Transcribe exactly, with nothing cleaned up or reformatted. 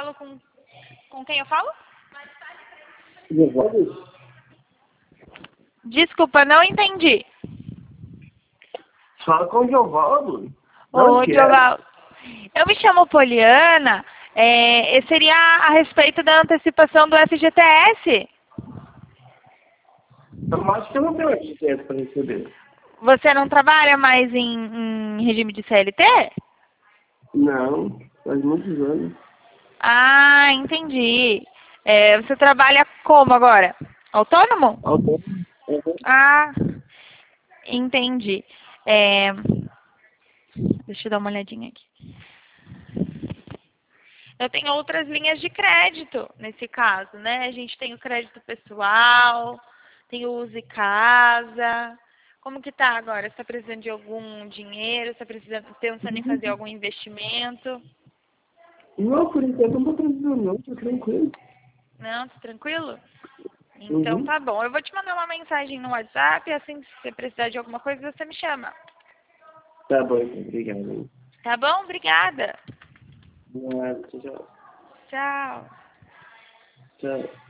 falo com... Com quem eu falo? Giovanni? Desculpa, não entendi. Fala com o Giovanni. Ô, Gioval, eu me chamo Poliana. É, seria a respeito da antecipação do F G T S. Eu acho que eu não tenho F G T S para receber. Você não trabalha mais em, em regime de C L T? Não, faz muitos anos. Ah, entendi. É, você trabalha como agora? Autônomo? Autônomo. Uhum. Ah, entendi. É, deixa eu dar uma olhadinha aqui. Eu tenho outras linhas de crédito nesse caso, né? A gente tem o crédito pessoal, tem o Use Casa. Como que tá agora? Você está precisando de algum dinheiro? Você está precisando, pensando em fazer algum investimento? Não, por enquanto eu não tô precisando não, tô tranquilo. Não, tá tranquilo? Então Uhum. tá bom. Eu vou te mandar uma mensagem no WhatsApp, assim, se você precisar de alguma coisa, você me chama. Tá bom, então, obrigado. Tá bom? Obrigada. Obrigado, tchau, tchau. Tchau. Tchau.